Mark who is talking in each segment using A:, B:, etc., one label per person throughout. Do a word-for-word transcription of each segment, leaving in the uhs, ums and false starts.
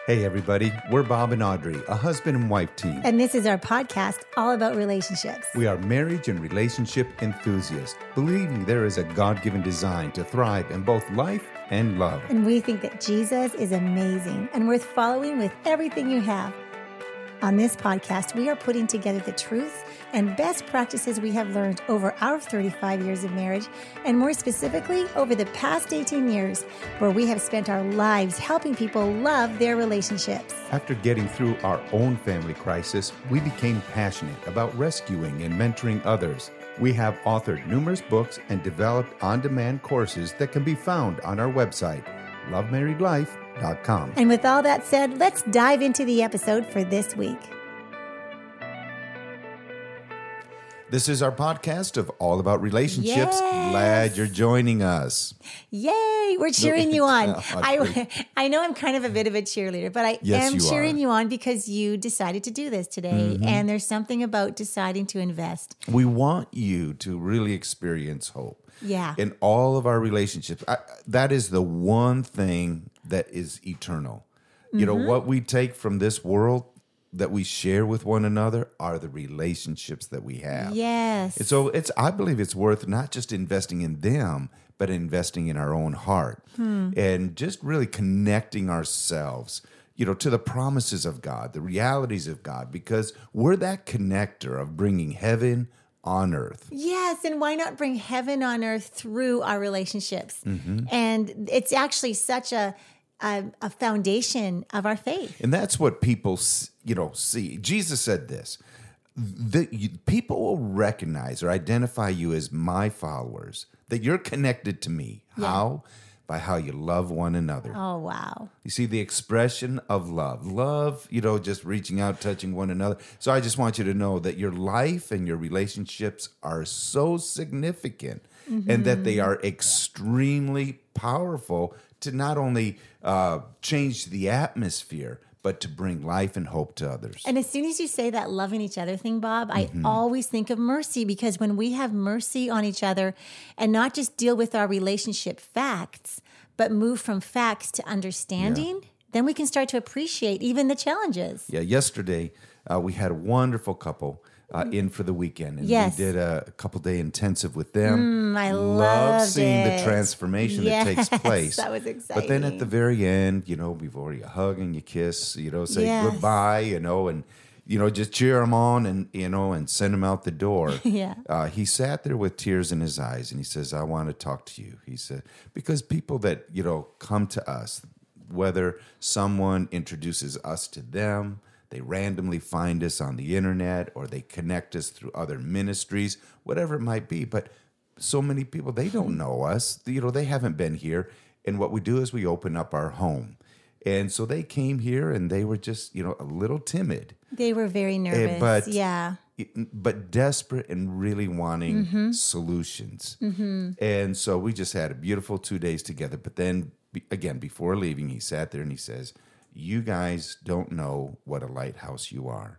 A: Hey, everybody. We're Bob and Audrey, a husband and wife team.
B: And this is our podcast all about relationships.
A: We are marriage and relationship enthusiasts, believing there is a God-given design to thrive in both life and love.
B: And we think that Jesus is amazing and worth following with everything you have. On this podcast, we are putting together the truth and best practices we have learned over our thirty-five years of marriage, and more specifically, over the past eighteen years, where we have spent our lives helping people love their relationships.
A: After getting through our own family crisis, we became passionate about rescuing and mentoring others. We have authored numerous books and developed on-demand courses that can be found on our website, love married life dot com.
B: And with all that said, let's dive into the episode for this week.
A: This is our podcast of All About Relationships.
B: Yes.
A: Glad you're joining us.
B: Yay, we're cheering you on.
A: Oh,
B: I, I know I'm kind of a bit of a cheerleader, but I
A: Yes,
B: am
A: you
B: cheering
A: are.
B: you on because you decided to do this today.
A: Mm-hmm.
B: And there's something about deciding to invest.
A: We want you to really experience hope.
B: Yeah.
A: In all of our relationships. I, that is the one thing that is eternal. You know, what we take from this world that we share with one another are the relationships that we have.
B: Yes.
A: And so it's I believe it's worth not just investing in them, but investing in our own heart
B: Hmm.
A: and just really connecting ourselves, you know, to the promises of God, the realities of God, because we're that connector of bringing heaven on earth.
B: Yes, and why not bring heaven on earth through our relationships?
A: Mm-hmm.
B: And it's actually such a, a a foundation of our faith.
A: And that's what people, s- you know, see. Jesus said this, the, you, people will recognize or identify you as my followers, that you're connected to me.
B: Yeah.
A: How? By how you love one another.
B: Oh, wow.
A: You see, the expression of love. Love, you know, just reaching out, touching one another. So I just want you to know that your life and your relationships are so significant and that they are extremely powerful to not only uh, change the atmosphere, but to bring life and hope to others.
B: And as soon as you say that loving each other thing, Bob, I always think of mercy, because when we have mercy on each other and not just deal with our relationship facts, but move from facts to understanding, then we can start to appreciate even the challenges.
A: Yeah, yesterday uh, we had a wonderful couple uh, in for the weekend, and
B: Yes.
A: we did a, a couple day intensive with them.
B: Mm, I
A: Love
B: loved
A: seeing
B: it.
A: the transformation
B: Yes,
A: that takes place.
B: that was
A: But then at the
B: exciting.
A: very end, you know, before you hug and you kiss, you know, say
B: Yes.
A: goodbye, you know, and you know, just cheer them on and you know, and send them out the door.
B: Yeah.
A: Uh, he sat there with tears in his eyes, and he says, "I want to talk to you." He said, because people that you know come to us, whether someone introduces us to them, they randomly find us on the internet, or they connect us through other ministries, whatever it might be. But so many people, they don't know us. You know, they haven't been here. And what we do is we open up our home. And so they came here and they were just, you know, a little timid,
B: They were very nervous.
A: but-
B: yeah.
A: but desperate and really wanting
B: Mm-hmm.
A: solutions. And so we just had a beautiful two days together. But then be- again, before leaving, he sat there and he says, "You guys don't know what a lighthouse you are."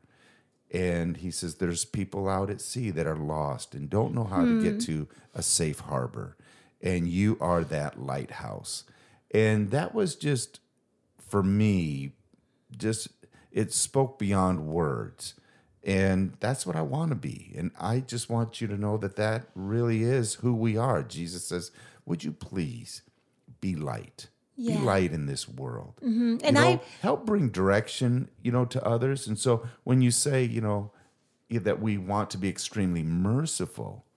A: And he says, there's people out at sea that are lost and don't know how to get to a safe harbor. And you are that lighthouse. And that was just, for me, just, it spoke beyond words. And that's what I want to be. And I just want you to know that that really is who we are. Jesus says, would you please be light?
B: Yeah.
A: Be light in this world.
B: And
A: you know,
B: I-
A: help bring direction, you know, to others. And so when you say, you know, that we want to be extremely merciful,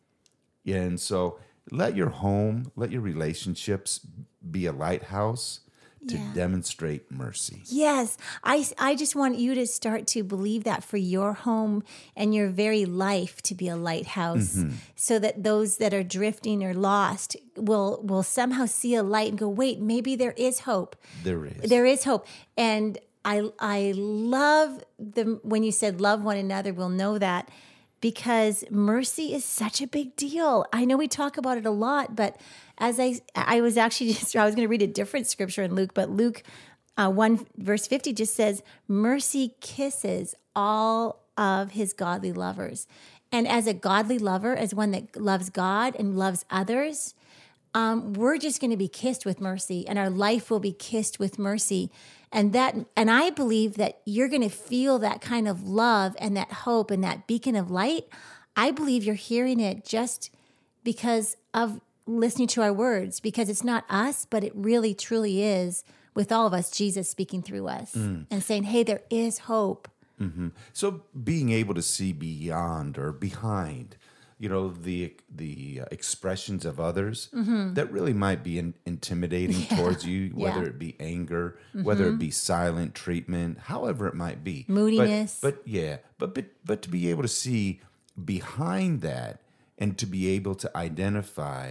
A: and so let your home, let your relationships be a lighthouse to
B: Yeah.
A: demonstrate mercy.
B: Yes, I, I just want you to start to believe that for your home and your very life to be a lighthouse,
A: Mm-hmm.
B: so that those that are drifting or lost will will somehow see a light and go, wait, maybe there is hope.
A: There is.
B: There is hope. And I I love the when you said love one another, we'll know that, because mercy is such a big deal. I know we talk about it a lot, but as I I was actually just I was going to read a different scripture in Luke, but Luke uh, one verse fifty just says, "Mercy kisses all of his godly lovers." And as a godly lover, as one that loves God and loves others, um, we're just going to be kissed with mercy, and our life will be kissed with mercy. And that, and I believe that you're going to feel that kind of love and that hope and that beacon of light. I believe you're hearing it just because of listening to our words, because it's not us, but it really truly is with all of us, Jesus speaking through us mm. and saying, hey, there is hope.
A: Mm-hmm. So being able to see beyond or behind, you know, the the expressions of others mm-hmm. that really might be in, intimidating yeah. towards you, whether yeah. it be anger, mm-hmm. whether it be silent treatment, however it might be.
B: Moodiness.
A: But, but yeah, but, but but to be able to see behind that and to be able to identify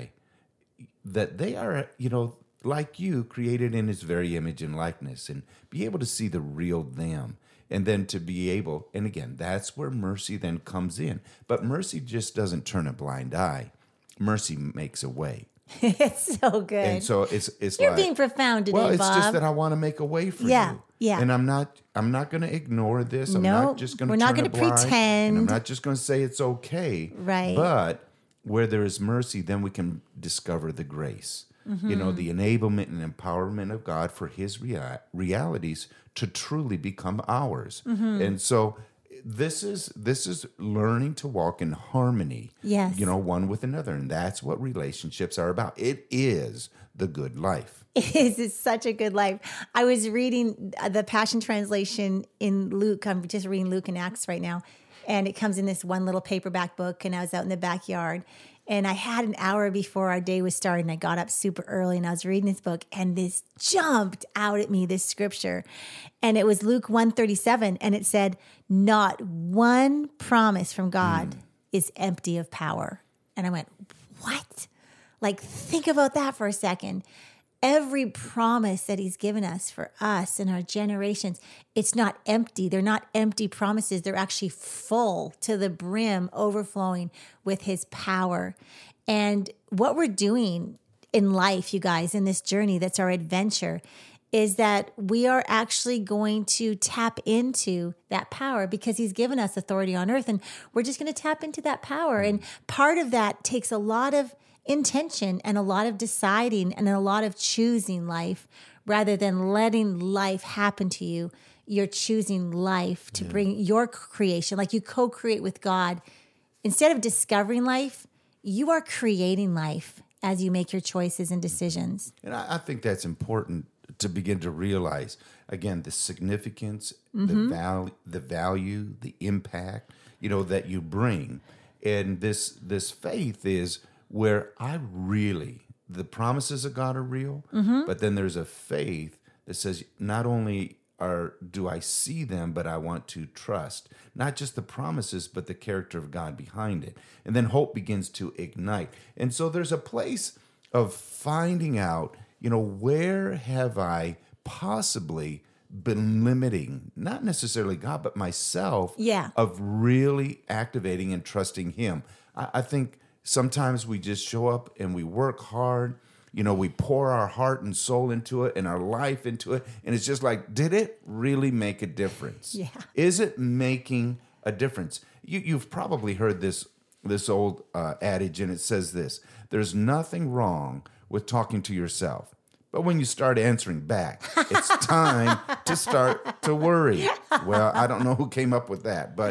A: that they are, you know, like you, created in his very image and likeness, and be able to see the real them. And then to be able, and again, that's where mercy then comes in. But mercy just doesn't turn a blind eye. Mercy makes a way.
B: It's so good.
A: And so it's it's
B: You're
A: like,
B: being profound today,
A: well, it's
B: Bob.
A: just that I want to make a way for
B: yeah,
A: you.
B: Yeah.
A: And I'm not I'm not going to ignore this. I'm
B: nope,
A: not just going to
B: We're
A: turn
B: not going
A: a
B: to
A: blind,
B: pretend.
A: And I'm not just going to say it's okay.
B: Right.
A: But where there is mercy, then we can discover the grace. Mm-hmm. You know, the enablement and empowerment of God for his rea- realities to truly become ours. Mm-hmm. And so this is this is learning to walk in harmony,
B: yes.
A: you know, one with another. And that's what relationships are about. It is the good life.
B: It is. It's such a good life. I was reading the Passion Translation in Luke. I'm just reading Luke and Acts right now. And it comes in this one little paperback book. And I was out in the backyard. And I had an hour before our day was starting. I got up super early and I was reading this book, and this jumped out at me, this scripture. And it was Luke one thirty-seven, and it said, not one promise from God mm. is empty of power. And I went, what? Like, think about that for a second. Every promise that he's given us for us and our generations, it's not empty. They're not empty promises. They're actually full to the brim, overflowing with his power. And what we're doing in life, you guys, in this journey that's our adventure, is that we are actually going to tap into that power because he's given us authority on earth. And we're just going to tap into that power. And part of that takes a lot of intention and a lot of deciding and a lot of choosing life rather than letting life happen to you. You're choosing life to yeah. bring your creation, like you co-create with God. Instead of discovering life, you are creating life as you make your choices and decisions.
A: And I, I think that's important to begin to realize, again, the significance, mm-hmm. the value, the value, the impact, you know, that you bring. And this this faith is where I really, the promises of God are real, mm-hmm. but then there's a faith that says not only are do I see them, but I want to trust, not just the promises, but the character of God behind it. And then hope begins to ignite. And so there's a place of finding out, you know, where have I possibly been limiting, not necessarily God, but myself,
B: yeah.
A: of really activating and trusting him. I, I think sometimes we just show up and we work hard. You know, we pour our heart and soul into it and our life into it. And it's just like, did it really make a difference?
B: Yeah.
A: Is it making a difference? You, you've probably heard this, this old uh, adage, and it says this: there's nothing wrong with talking to yourself. But when you start answering back, it's time to start to worry. Well, I don't know who came up with that, but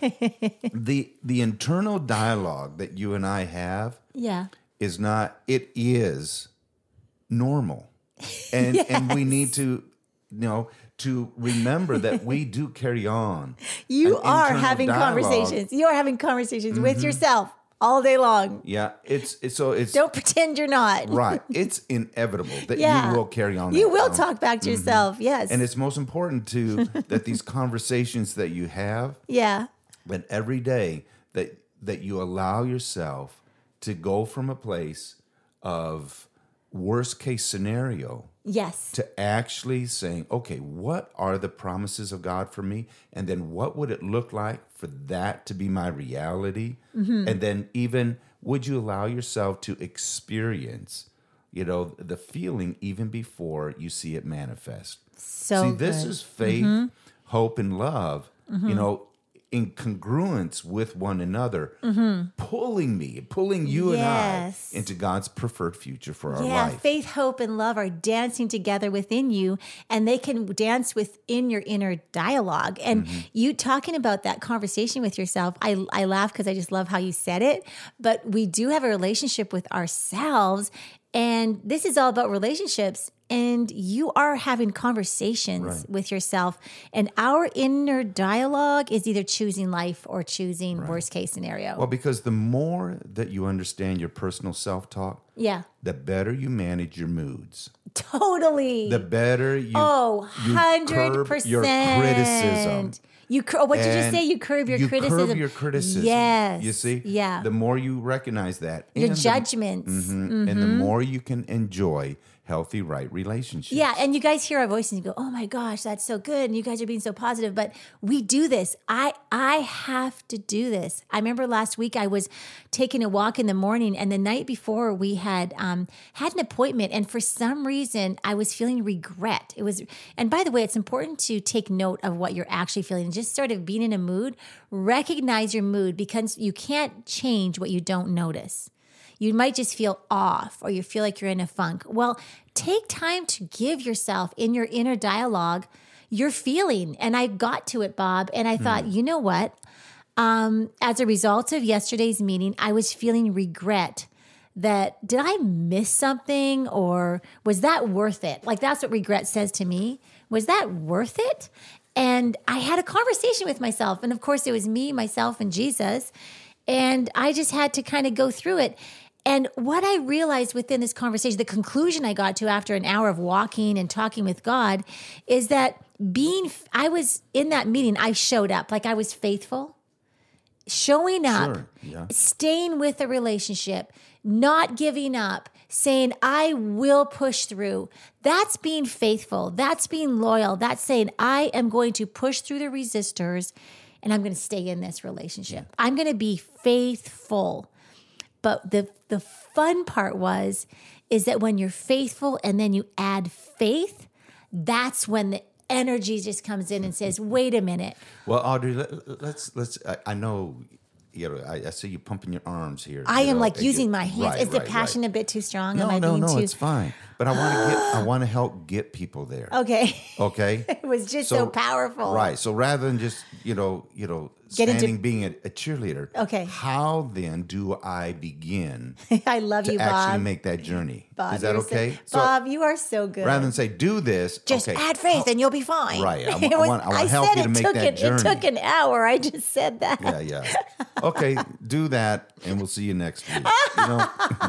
A: the the internal dialogue that you and I have
B: yeah.
A: is not, it is normal. And
B: yes.
A: and we need to, you know, to remember that we do carry on.
B: You are having dialogue. conversations. You are having conversations mm-hmm. with yourself all day long.
A: Yeah, it's, it's so it's
B: don't pretend you're not.
A: Right. It's inevitable that
B: yeah.
A: you will carry on.
B: You
A: that
B: will
A: um,
B: talk back to mm-hmm. yourself. Yes.
A: And it's most important to that these conversations that you have.
B: Yeah.
A: But every day that that you allow yourself to go from a place of worst case scenario.
B: Yes.
A: To actually saying, okay, what are the promises of God for me? And then what would it look like for that to be my reality? Mm-hmm. And then even, would you allow yourself to experience, you know, the feeling even before you see it manifest?
B: So
A: See, this
B: good.
A: is faith, mm-hmm. hope, and love. Mm-hmm. You know, in congruence with one another, mm-hmm. pulling me, pulling you
B: Yes.
A: and I into God's preferred future for our
B: Yeah,
A: life.
B: faith, hope, and love are dancing together within you, and they can dance within your inner dialogue. And
A: Mm-hmm.
B: you talking about that conversation with yourself, I, I laugh because I just love how you said it. But we do have a relationship with ourselves, and this is all about relationships. And you are having conversations
A: Right.
B: with yourself, and our inner dialogue is either choosing life or choosing worst case scenario.
A: Well, because the more that you understand your personal self-talk,
B: yeah,
A: the better you manage your moods.
B: totally.
A: The better you,
B: Oh,
A: you
B: one hundred
A: curb
B: percent.
A: your criticism.
B: You cur- what did you
A: And
B: say? You curb your
A: you
B: criticism.
A: curb your criticism.
B: Yes.
A: You see?
B: Yeah.
A: The more you recognize that.
B: Your
A: and the-
B: judgments.
A: Mhm, And the more you can enjoy healthy, right relationships.
B: Yeah, and you guys hear our voices and you go, "Oh my gosh, that's so good." And you guys are being so positive, but we do this. I I have to do this. I remember last week I was taking a walk in the morning, and the night before we had um, had an appointment, and for some reason I was feeling regret. It was, and by the way, it's important to take note of what you're actually feeling and just sort of being in a mood. Recognize your mood, because you can't change what you don't notice. You might just feel off, or you feel like you're in a funk. Well, take time to give yourself in your inner dialogue your feeling. And I got to it, Bob, and I thought, you know what? Um, as a result of yesterday's meeting, I was feeling regret that did I miss something, or was that worth it? Like, that's what regret says to me. Was that worth it? And I had a conversation with myself. And of course, it was me, myself, and Jesus. And I just had to kind of go through it. And what I realized within this conversation, the conclusion I got to after an hour of walking and talking with God, is that being, I was in that meeting, I showed up, like I was faithful, showing up,
A: Sure, yeah.
B: staying with a relationship, not giving up, saying, I will push through. That's being faithful. That's being loyal. That's saying, I am going to push through the resistors, and I'm going to stay in this relationship. I'm going to be faithful. But the the fun part was, is that when you're faithful and then you add faith, that's when the energy just comes in and says, wait a minute.
A: Well, Audrey, let, let's let's. I, I know, you know. I, I see you pumping your arms here.
B: I
A: you
B: am
A: know,
B: like
A: and
B: using
A: you-
B: my hands.
A: Right,
B: Is the
A: right,
B: passion
A: right.
B: a bit too strong?
A: No,
B: Am I
A: no,
B: being
A: no.
B: too?
A: It's fine. But I want to get. I want to help get people there.
B: Okay.
A: Okay.
B: It was just so, powerful.
A: Right. So rather than just, you know, you know,
B: Get into-
A: standing being a, a cheerleader.
B: Okay.
A: How then do I begin
B: I love
A: to
B: you,
A: actually
B: Bob.
A: make that journey?
B: Bob,
A: Is that
B: you're so-
A: okay?
B: Bob, you are so good.
A: rather than say do this,
B: just
A: okay,
B: add faith and you'll be fine.
A: Right. I,
B: It
A: I
B: was-
A: want, I want
B: I
A: to help
B: said
A: you to
B: it
A: make
B: took
A: that
B: an,
A: journey.
B: It took an hour. I just said that.
A: Yeah, yeah. Okay, do that, and we'll see you next week. You know?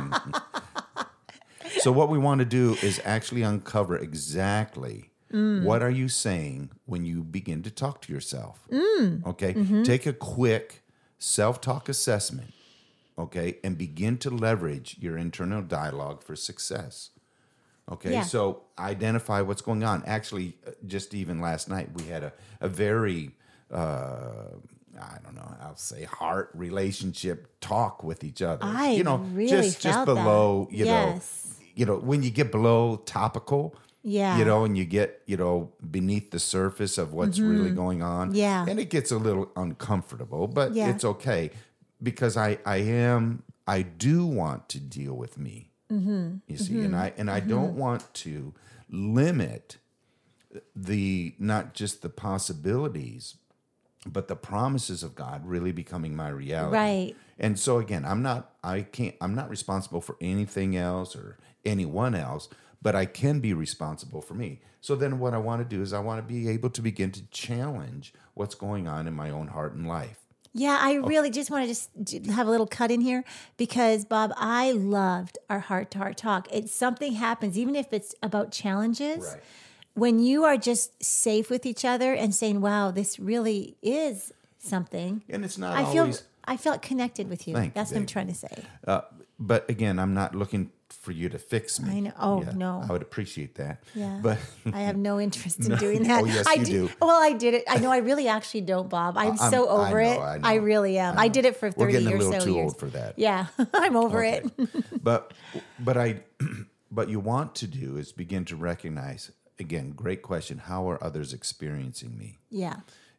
A: So what we want to do is actually uncover exactly
B: Mm.
A: what are you saying when you begin to talk to yourself.
B: Mm.
A: Okay,
B: Mm-hmm.
A: take a quick self-talk assessment. Okay, and begin to leverage your internal dialogue for success. Okay,
B: Yeah.
A: so identify what's going on. Actually, uh, just even last night, we had a, a very, uh, I don't know, I'll say heart relationship talk with each other.
B: I
A: you know,
B: really
A: just just
B: felt that.
A: below, you
B: Yes.
A: know, you know, when you get below topical,
B: Yeah.
A: you know, and you get, you know, beneath the surface of what's really going on.
B: Mm-hmm. Yeah.
A: And it gets a little uncomfortable, but
B: Yeah.
A: it's okay because I I am I do want to deal with me.
B: Mm-hmm.
A: You see, and I and I don't want to limit the not just the possibilities, but the promises of God really becoming my reality.
B: Right.
A: And so again, I'm not I can't I'm not responsible for anything else or anyone else, but I can be responsible for me. So then what I want to do is I want to be able to begin to challenge what's going on in my own heart and life.
B: Yeah, I really just want to just d- have a little cut in here because, Bob, I loved our heart-to-heart talk. It's something happens, even if it's about challenges,
A: Right.
B: when you are just safe with each other and saying, wow, this really is something.
A: And it's not
B: I feel
A: always
B: I felt connected with you.
A: Thank you,
B: That's what I'm
A: baby.
B: trying to say.
A: uh, but again, I'm not looking for you to fix me.
B: I know. Oh,
A: Yeah,
B: no.
A: I would appreciate that.
B: Yeah.
A: But
B: I have no interest in doing that.
A: Oh, yes,
B: I
A: you
B: did-
A: do.
B: Well, I did it. I know I really actually don't, Bob. I'm,
A: I'm-
B: so
A: I
B: over
A: know,
B: it.
A: I know,
B: I really am. I, did it for
A: We're
B: thirty
A: getting a
B: years
A: little
B: so
A: too
B: years.
A: old for that.
B: Yeah, I'm over
A: Okay.
B: it.
A: but but I but you want to do is begin to recognize again, great question, how are others experiencing me?
B: Yeah.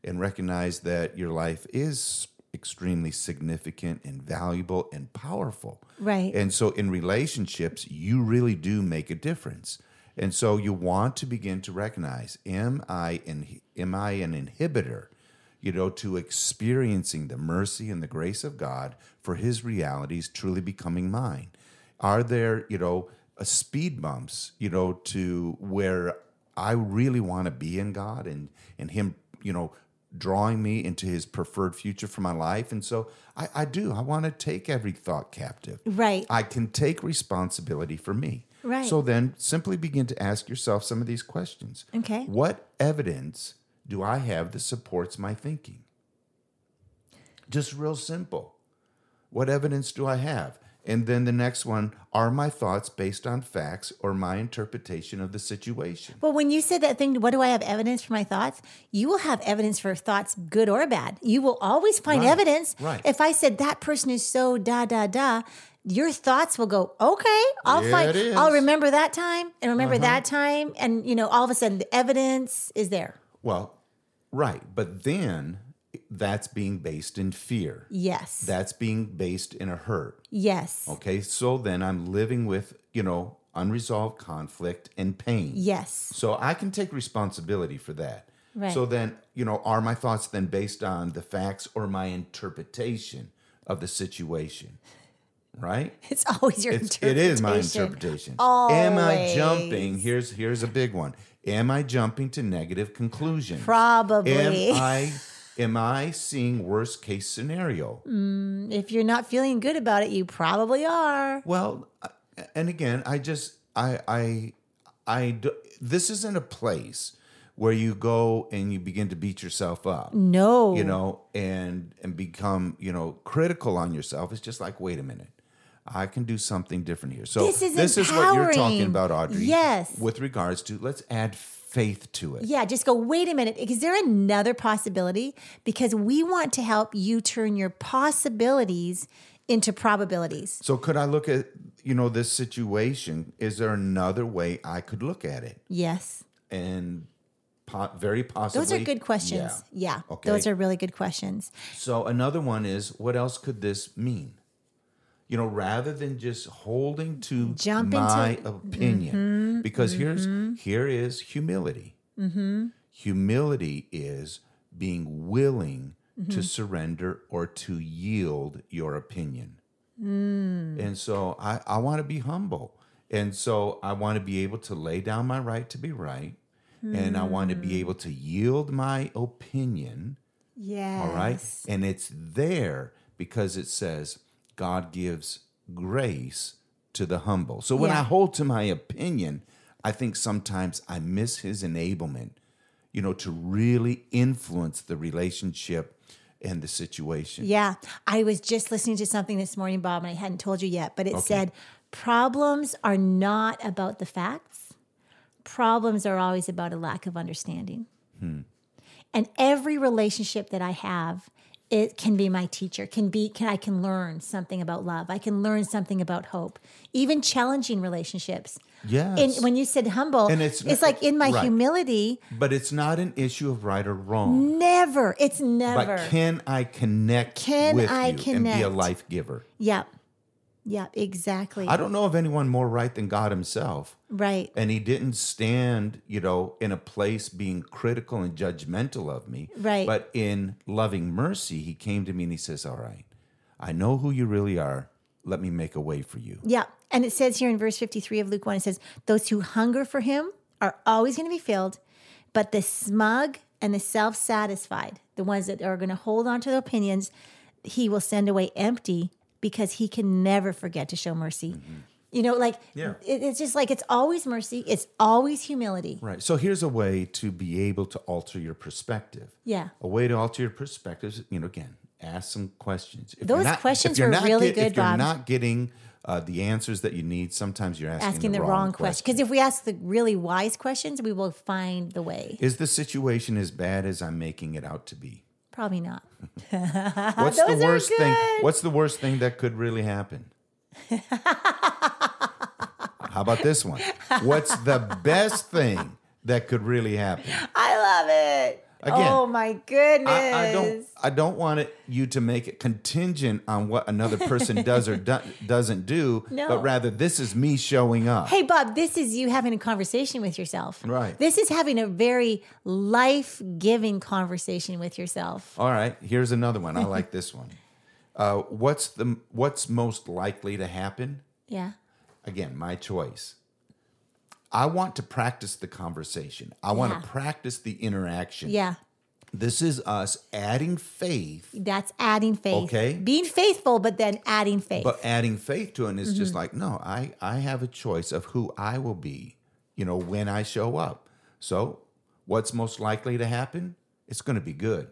A: and recognize that your life is extremely significant and valuable and powerful.
B: Right.
A: And so in relationships, you really do make a difference. And so you want to begin to recognize, am I in, am I an inhibitor, you know, to experiencing the mercy and the grace of God for his realities truly becoming mine? Are there, you know, a speed bumps, you know, to where I really want to be in God and, and him, you know, drawing me into his preferred future for my life? And so I, I do. I want to take every thought captive.
B: Right.
A: I can take responsibility for me.
B: Right.
A: So then simply begin to ask yourself some of these questions.
B: Okay.
A: What evidence do I have that supports my thinking? Just real simple. What evidence do I have? And then the next one, are my thoughts based on facts or my interpretation of the situation?
B: Well, when you said that thing, what do I have evidence for my thoughts? You will have evidence for thoughts, good or bad. You will always find
A: Right.
B: evidence.
A: Right.
B: If I said that person is so da da da, your thoughts will go, okay, I'll
A: Yeah,
B: find,
A: it is.
B: I'll remember that time and remember that time. And, you know, all of a sudden the evidence is there.
A: Well, right. But then that's being based in fear.
B: Yes.
A: That's being based in a hurt.
B: yes.
A: Okay. So then I'm living with, you know, unresolved conflict and pain.
B: Yes.
A: So I can take responsibility for that.
B: Right.
A: So then, you know, are my thoughts then based on the facts or my interpretation of the situation? Right?
B: It's always your
A: It's,
B: interpretation.
A: it is my interpretation. Am I
B: Always.
A: jumping? Here's here's a big one. Am I jumping to negative conclusions?
B: Probably.
A: Am I am I seeing worst case scenario?
B: If you're not feeling good about it, you probably are.
A: Well, and again, I just I I I do, this isn't a place where you go and you begin to beat yourself up.
B: No.
A: You know, and and become, you know, critical on yourself. It's just like, wait a minute. I can do something different here. So
B: This is
A: is what you're talking
B: empowering.
A: about, Audrey.
B: Yes.
A: With regards to, let's add faith to it.
B: Yeah, just go, wait a minute. Is there another possibility? Because we want to help you turn your possibilities into probabilities.
A: So could I look at, you know, this situation? Is there another way I could look at it?
B: Yes.
A: And po- very possibly.
B: Those are good questions.
A: Yeah.
B: Yeah.
A: Okay.
B: Those are really good questions.
A: So another one is, what else could this mean? You know, rather than just holding to
B: Jump
A: my
B: into-
A: opinion, because here's here is humility. Humility is being willing to surrender or to yield your opinion. And so I, I want to be humble. And so I want to be able to lay down my right to be right. And I want to be able to yield my opinion.
B: Yes.
A: All right. And it's there because it says God gives grace to the humble. So when
B: Yeah.
A: I hold to my opinion, I think sometimes I miss his enablement, you know, to really influence the relationship and the situation.
B: Yeah. I was just listening to something this morning, Bob, and I hadn't told you yet, but it said problems are not about the facts. Problems are always about a lack of understanding. And every relationship that I have, it can be my teacher. Can be can I can learn something about love. I can learn something about hope. Even challenging relationships.
A: Yes.
B: And when you said humble,
A: And
B: it's,
A: it's-
B: like in my
A: right.
B: humility,
A: But it's not an issue of right or wrong.
B: never. It's never.
A: But can I connect
B: Can
A: with
B: I
A: you and be a
B: connect?
A: life giver?
B: yeah. Yeah, exactly.
A: I don't know of anyone more right than God himself.
B: right.
A: And he didn't stand, you know, in a place being critical and judgmental of me.
B: Right.
A: But in loving mercy, he came to me and he says, all right, I know who you really are. Let me make a way for you.
B: Yeah. And it says here in verse fifty-three of Luke one, it says, those who hunger for him are always going to be filled, but the smug and the self-satisfied, the ones that are going to hold on to their opinions, he will send away empty because he can never forget to show mercy. You know, like,
A: Yeah.
B: it, it's just like, it's always mercy. It's always humility.
A: Right. So here's a way to be able to alter your perspective.
B: Yeah.
A: A way to alter your perspective is, you know, again, ask some questions. If
B: Those
A: you're not-
B: questions
A: if you're
B: were
A: not
B: really
A: get-
B: good,
A: If you're
B: Bob.
A: not getting uh, the answers that you need, sometimes you're asking,
B: Asking the, wrong, question. Because if we ask the really wise questions, we will find the way.
A: Is the situation as bad as I'm making it out to be?
B: Probably not.
A: What's
B: Those
A: the
B: are
A: worst thing?
B: good.
A: What's the worst thing that could really happen? How about this one? What's the best thing that could really happen?
B: I love it.
A: Again,
B: oh my goodness.
A: I, I don't. I don't want it, you to make it contingent on what another person does or do, doesn't do.
B: No.
A: But rather, this is me showing up.
B: Hey, Bob, this is you having a conversation with yourself.
A: Right.
B: This is having a very life-giving conversation with yourself.
A: All right. Here's another one. I like this one. Uh, what's the What's most likely to happen?
B: Yeah.
A: Again, my choice. I want to practice the conversation. I want
B: Yeah.
A: to practice the interaction.
B: Yeah.
A: This is us adding faith,
B: That's adding faith.
A: Okay.
B: Being faithful, but then adding faith.
A: but adding faith to it is
B: Mm-hmm.
A: just like, no, I, I have a choice of who I will be, you know, when I show up. So what's most likely to happen? It's going to be good.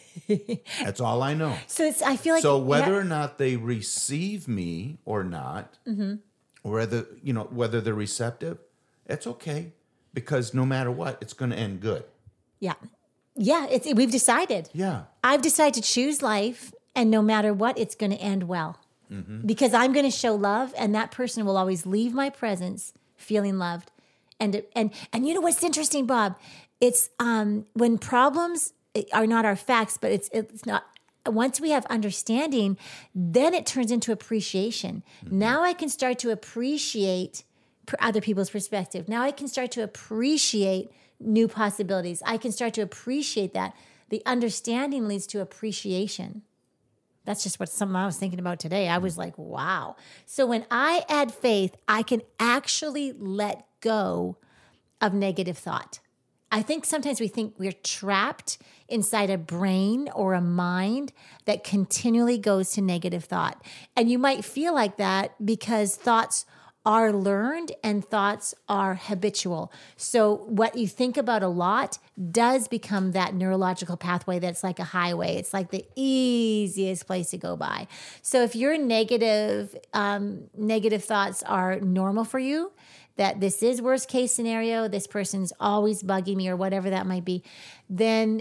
A: That's all I know.
B: so it's, I feel like
A: So whether
B: yeah,
A: or not they receive me or not,
B: Mm-hmm.
A: or whether, you know, whether they're receptive, it's okay, because no matter what, it's going to end good.
B: yeah, yeah, it's we've decided.
A: Yeah.
B: I've decided to choose life, and no matter what, it's going to end well.
A: Mm-hmm.
B: Because I'm going to show love, and that person will always leave my presence feeling loved. And and and you know what's interesting, Bob? It's um, when problems are not our facts, but it's it's not. Once we have understanding, then it turns into appreciation.
A: Mm-hmm.
B: Now I can start to appreciate per- other people's perspective. Now I can start to appreciate new possibilities. I can start to appreciate that. The understanding leads to appreciation. That's just what something I was thinking about today. I was like, wow. So when I add faith, I can actually let go of negative thought. I think sometimes we think we're trapped inside a brain or a mind that continually goes to negative thought. And you might feel like that because thoughts are learned and thoughts are habitual. So what you think about a lot does become that neurological pathway that's like a highway. It's like the easiest place to go by. So if your negative um, negative thoughts are normal for you, that this is worst case scenario, this person's always bugging me or whatever that might be, then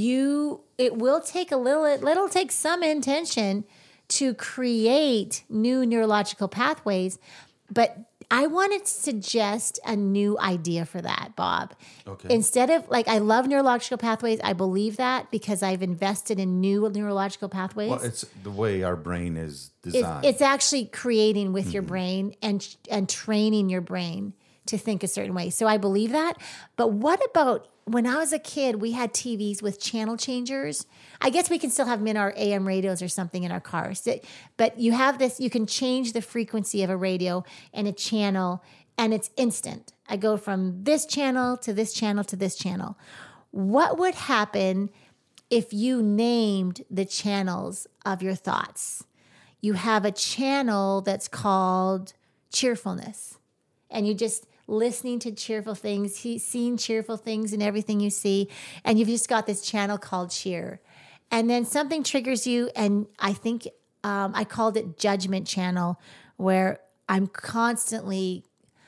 B: you it will take a little it'll take some intention to create new neurological pathways. But I want to suggest a new idea for that, Bob.
A: Okay.
B: Instead of, like, I love neurological pathways. I believe that because I've invested in new neurological pathways.
A: Well, it's the way our brain is
B: It's,
A: designed.
B: it's actually creating with your brain and and training your brain to think a certain way. So I believe that. But what about when I was a kid, we had T Vs with channel changers. I guess we can still have them in our A M radios or something in our cars. But you have this, you can change the frequency of a radio and a channel, and it's instant. I go from this channel to this channel to this channel. What would happen if you named the channels of your thoughts? You have a channel that's called cheerfulness, and you just listening to cheerful things, he, seeing cheerful things in everything you see, and you've just got this channel called cheer. And then something triggers you, and I think um, I called it judgment channel, where I'm constantly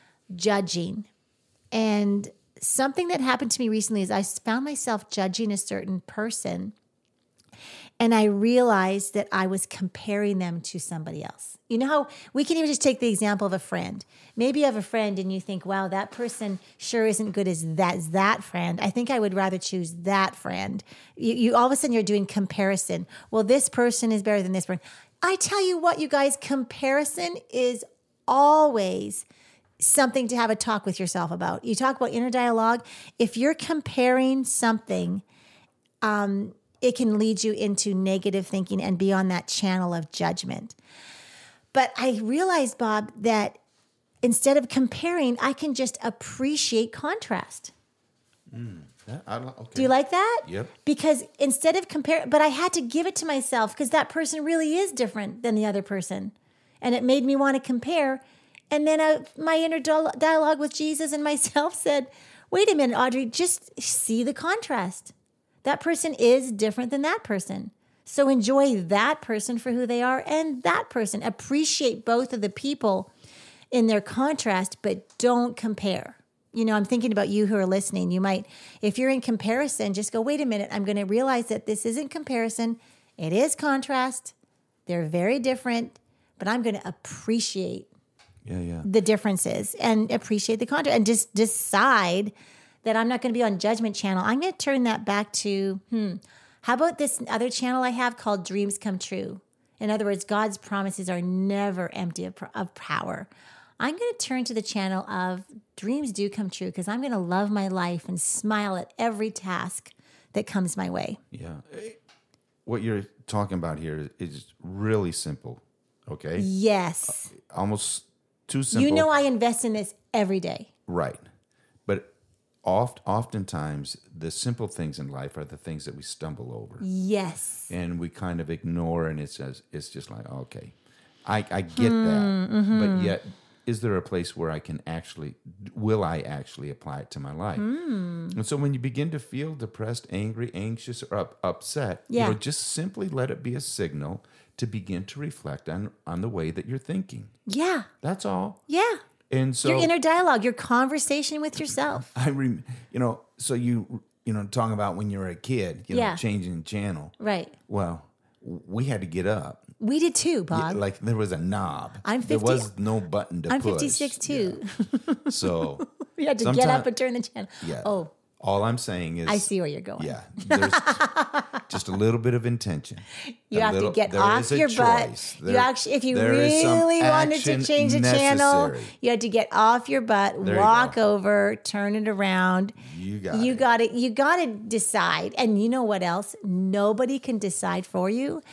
B: judging. And something that happened to me recently is I found myself judging a certain person, and I realized that I was comparing them to somebody else. You know how we can even just take the example of a friend. Maybe you have a friend and you think, wow, that person sure isn't good as that, as that friend. I think I would rather choose that friend. You, you all of a sudden you're doing comparison. Well, this person is better than this person. I tell you what, you guys, comparison is always something to have a talk with yourself about. You talk about inner dialogue. If you're comparing something, um, it can lead you into negative thinking and be on that channel of judgment. But I realized, Bob, that instead of comparing, I can just appreciate contrast.
A: Mm, that, I, okay.
B: Do you like that?
A: Yep.
B: Because instead of comparing, but I had to give it to myself because that person really is different than the other person. And it made me want to compare. And then I, my inner dialogue with Jesus and myself said, wait a minute, Audrey, just see the contrast. That person is different than that person. So enjoy that person for who they are and that person. Appreciate both of the people in their contrast, but don't compare. You know, I'm thinking about you who are listening. You might, if you're in comparison, just go, wait a minute, I'm going to realize that this isn't comparison. It is contrast. They're very different, but I'm going to appreciate
A: yeah, yeah.
B: the differences and appreciate the contrast and just decide that I'm not going to be on Judgment Channel. I'm going to turn that back to, hmm, how about this other channel I have called Dreams Come True? In other words, God's promises are never empty of, of power. I'm going to turn to the channel of Dreams Do Come True because I'm going to love my life and smile at every task that comes my way.
A: Yeah. What you're talking about here is really simple, okay?
B: Yes.
A: Uh, almost too simple.
B: You know I invest in this every day.
A: Right. But oft, oftentimes, the simple things in life are the things that we stumble over.
B: Yes.
A: And we kind of ignore, and it's just, it's just like, okay, I, I get hmm, that. Mm-hmm. But yet, is there a place where I can actually, will I actually apply it to my life? Mm. And so when you begin to feel depressed, angry, anxious, or up, upset, yeah. you know, just simply let it be a signal to begin to reflect on, on the way that you're thinking.
B: Yeah.
A: That's all.
B: Yeah.
A: And so
B: your inner dialogue, your conversation with yourself.
A: I, rem, you know, so you, you know, talking about when you were a kid, you know, yeah. changing the channel.
B: Right.
A: Well, we had to get up.
B: We did too, Bob.
A: Yeah, like there was a knob.
B: I'm fifty.
A: There was no button to
B: I'm
A: push.
B: I'm fifty-six too.
A: Yeah. So
B: we had to get up and turn the channel.
A: Yeah.
B: Oh.
A: All I'm saying is
B: I see where you're going.
A: Yeah. There's just a little bit of intention.
B: You
A: a
B: have
A: little,
B: to get off your butt.
A: There,
B: you actually, if you really wanted to change the channel, you had to get off your butt, there walk you over, turn it around.
A: You got
B: you
A: it.
B: got it. You got to decide. And you know what else? Nobody can decide for you.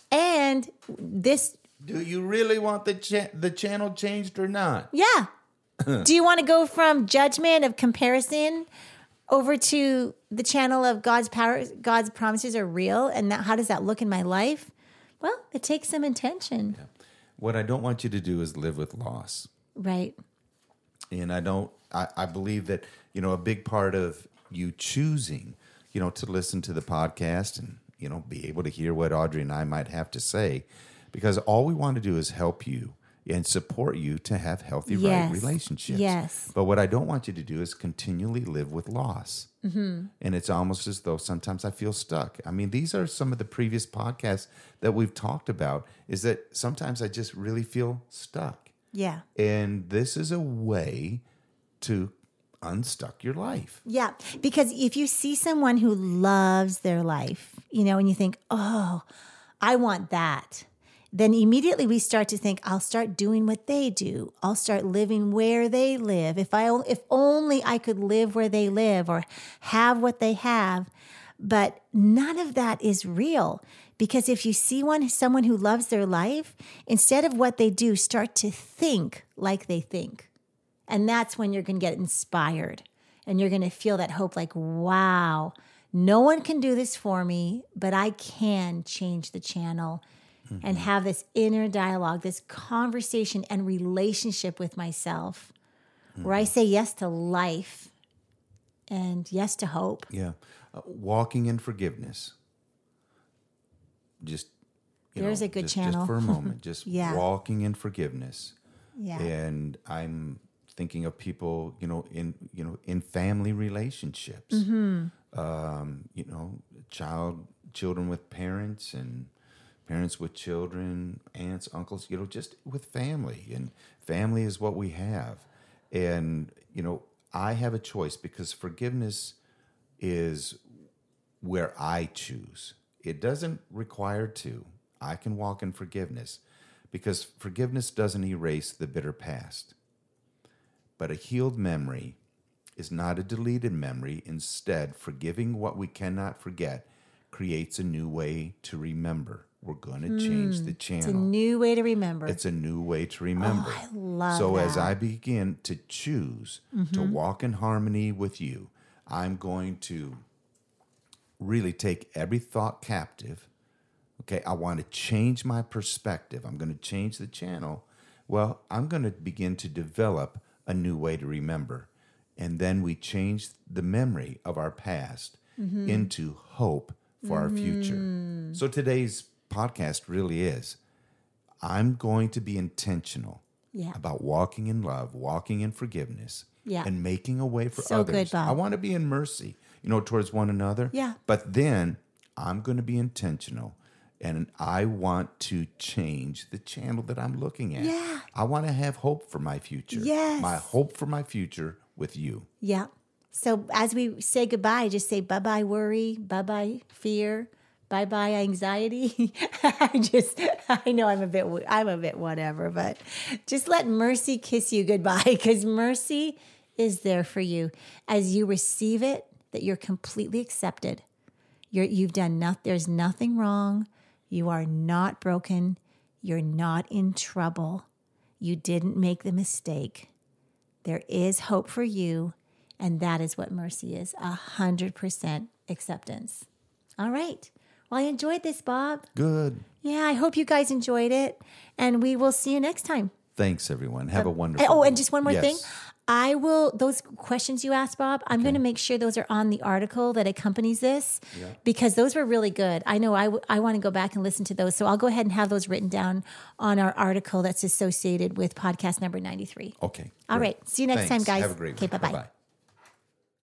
B: And this.
A: Do you really want the cha- the channel changed or not?
B: Yeah. Do you want to go from judgment of comparison over to the channel of God's power, God's promises are real, and that, how does that look in my life? Well, it takes some intention.
A: Yeah. What I don't want you to do is live with loss.
B: Right.
A: And I don't, I, I believe that, you know, a big part of you choosing, you know, to listen to the podcast and, you know, be able to hear what Audrey and I might have to say, because all we want to do is help you and support you to have healthy,
B: yes.
A: right relationships.
B: Yes.
A: But what I don't want you to do is continually live with loss. Mm-hmm. And it's almost as though sometimes I feel stuck. I mean, these are some of the previous podcasts that we've talked about, is that sometimes I just really feel stuck.
B: Yeah.
A: And this is a way to unstuck your life.
B: Yeah. Because if you see someone who loves their life, you know, and you think, oh, I want that, then immediately we start to think, I'll start doing what they do. I'll start living where they live. If I, if only I could live where they live or have what they have. But none of that is real, because if you see one, someone who loves their life, instead of what they do, start to think like they think. And that's when you're going to get inspired and you're going to feel that hope, like, wow, no one can do this for me, but I can change the channel. Mm-hmm. And have this inner dialogue, this conversation and relationship with myself, mm-hmm. where I say yes to life and yes to hope.
A: Yeah. Uh, walking in forgiveness. Just, you
B: There's
A: know,
B: a good
A: just,
B: channel.
A: Just for a moment, just
B: yeah.
A: walking in forgiveness.
B: Yeah.
A: And I'm thinking of people, you know, in, you know, in family relationships, mm-hmm. um, you know, child, children with parents and parents with children, aunts, uncles, you know, just with family. And family is what we have. And, you know, I have a choice, because forgiveness is where I choose. It doesn't require to. I can walk in forgiveness, because forgiveness doesn't erase the bitter past. But a healed memory is not a deleted memory. Instead, forgiving what we cannot forget creates a new way to remember. We're going to mm, change the channel.
B: It's a new way to remember.
A: It's a new way to remember.
B: Oh, I love
A: so
B: that.
A: as I begin to choose mm-hmm. to walk in harmony with you, I'm going to really take every thought captive. Okay, I want to change my perspective. I'm going to change the channel. Well, I'm going to begin to develop a new way to remember. And then we change the memory of our past mm-hmm. into hope for mm-hmm. our future. So today's podcast really is, I'm going to be intentional
B: yeah.
A: about walking in love, walking in forgiveness,
B: yeah.
A: and making a way for
B: so
A: others.
B: Good, Bob.
A: I want to be in mercy, you know, towards one another.
B: Yeah.
A: But then I'm going to be intentional, and I want to change the channel that I'm looking at.
B: Yeah.
A: I want to have hope for my future.
B: Yes.
A: My hope for my future with you.
B: Yeah. So as we say goodbye, just say bye-bye worry, bye-bye fear, bye-bye anxiety. I just, I know I'm a bit, I'm a bit whatever, but just let mercy kiss you goodbye, because mercy is there for you as you receive it, that you're completely accepted. You're, you've done nothing. There's nothing wrong. You are not broken. You're not in trouble. You didn't make the mistake. There is hope for you. And that is what mercy is, a hundred percent acceptance. All right. Well, I enjoyed this, Bob.
A: Good.
B: Yeah, I hope you guys enjoyed it. And we will see you next time.
A: Thanks, everyone. Have a wonderful
B: Oh,
A: day.
B: and just one more
A: Yes.
B: thing. I will, those questions you asked, Bob, I'm
A: Okay.
B: going to make sure those are on the article that accompanies this,
A: Yeah.
B: because those were really good. I know I, w- I want to go back and listen to those. So I'll go ahead and have those written down on our article that's associated with podcast number ninety-three.
A: Okay.
B: All
A: great.
B: right. See you next
A: Thanks.
B: time, guys.
A: Have a great
B: Okay,
A: one.
B: bye-bye.
A: Bye-bye.